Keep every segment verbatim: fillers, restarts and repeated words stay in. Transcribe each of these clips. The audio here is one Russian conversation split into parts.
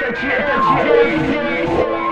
это честь.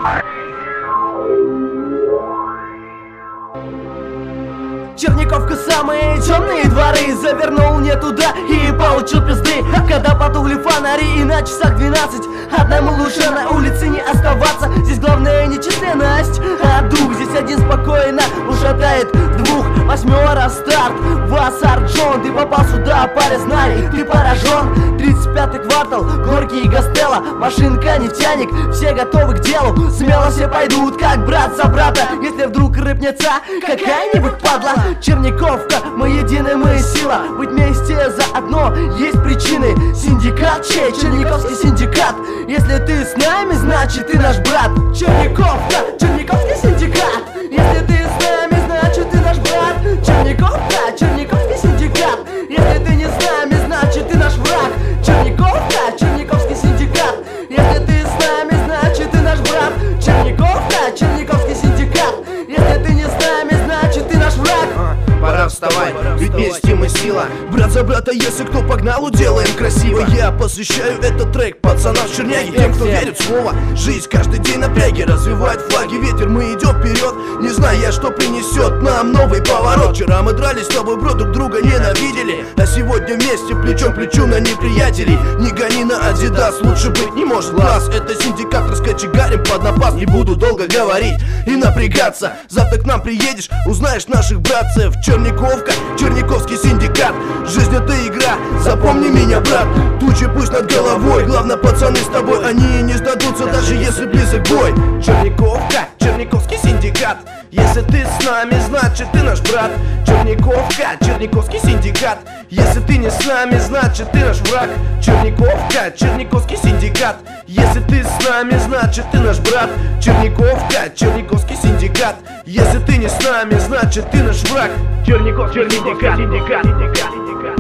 Черниковка, самые темные дворы. Завернул не туда и получил пизды. Когда потухли фонари и на часах двенадцать, одному лучше на улице не оставаться. Здесь главное не численность, а дух. Здесь один спокойно ушатает в двух. Восьмера старт, Вассар Джон. Ты попал сюда, паря, знай, ты поражен. Тридцать пятый квартал, Горький и Гастелло. Машинка, нефтяник, все готовы к делу. Смело все пойдут, как брат за брата. Если вдруг рыпнется какая-нибудь падла. Черниковка, мы едины, мы сила. Быть вместе заодно есть причины. Синдикат, чей? Черниковский синдикат. Если ты с нами, значит ты наш брат. Черниковка, Черниковский синдикат. Если ты с нами, значит ты наш брат. Черниковка, Черниковский синдикат. Если ты не с нами, значит ты наш враг. Черниковка, Черниковский синдикат. Если ты с нами, значит ты наш брат. Черниковка, Черниковский синдикат. Если ты не с нами, значит ты наш враг. Пора вставай, ведь вместе мы сила. Брат за брата, если кто погнал, уделаем красиво. Я посвящаю этот трек пацанам в Черняге, тем, кто верит в слово. Жизнь каждый день напряги, развивает флаги ветер. Мы идем вперед, не зная, что принесет нам новый поворот. Вчера мы дрались с тобой, бро, друг друга ненавидели, а сегодня вместе плечом к плечу на неприятелей. Не гони на Адидас, лучше быть не может глаз. Это синдикат, раскочегарим под напас. Не буду долго говорить и напрягаться. Завтра к нам приедешь, узнаешь наших братцев. Черниковка, Черниковский синдикат. Жизнь это игра, запомни меня, брат. Тучи пусть над головой, главное пацаны с тобой. Они не сдадутся, даже если близок бой. Черниковка, Черниковский синдикат. Если ты с нами, значит ты наш брат. Черниковка, Черниковский синдикат. Если ты не с нами, значит ты наш враг. Черниковка, Черниковский синдикат. Если ты с нами, значит ты наш брат. Черниковка, Черниковский синдикат. Если ты не с нами, значит ты наш враг. Черниковский синдикат, синдикат, синдикат.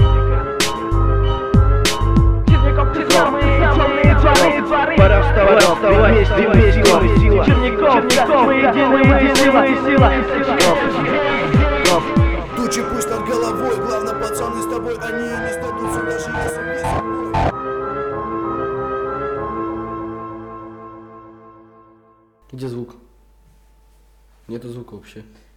Пора вставать, вставать, вместе, вместе, сила. Черниковка, мы едины, мы сила, сила. Тучи пусть над головой, главное пацаны с тобой. Они не сдадутся, даже если близок бой. Где звук? Нету звука вообще.